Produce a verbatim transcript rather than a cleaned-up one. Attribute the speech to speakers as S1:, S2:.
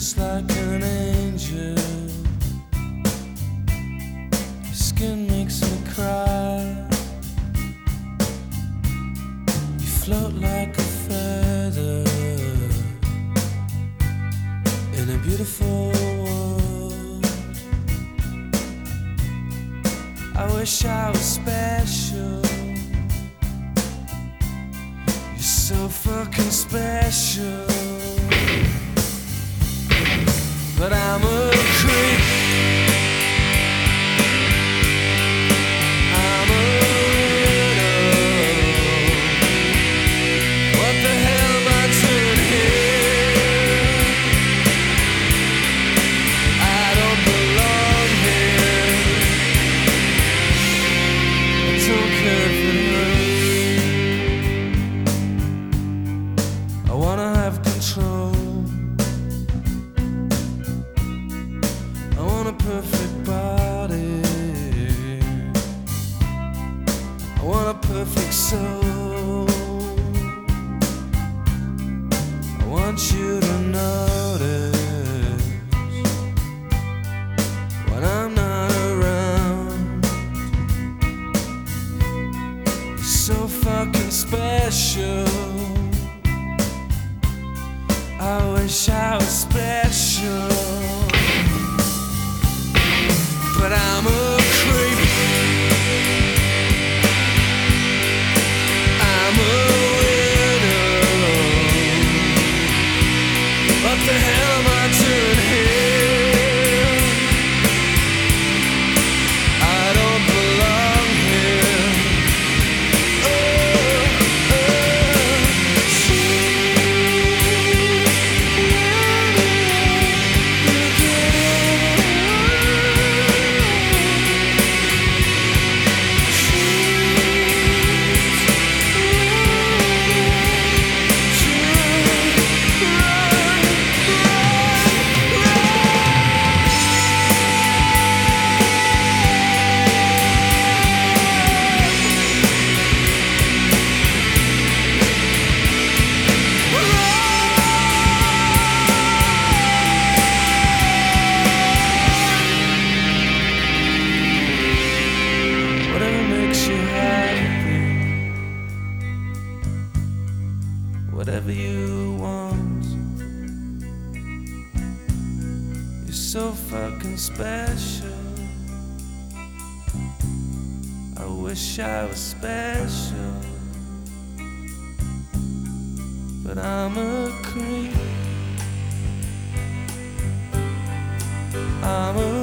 S1: just like an angel. Your skin makes me cry. You float like a feather in a beautiful world. I wish I was special. You're so fucking special. But I'm a creep. I'm a widow. What the hell am I doing here? I don't belong here. I don't care if it hurts. I wanna have control. I want a perfect body. I want a perfect soul. I want you to notice when I'm not around. You're so fucking special. I wish I was special. But I'm a creep. I'm a widow. What the hell am I doing here? I don't belong here. Oh, whatever you want. You're so fucking special. I wish I was special. But I'm a creep. I'm a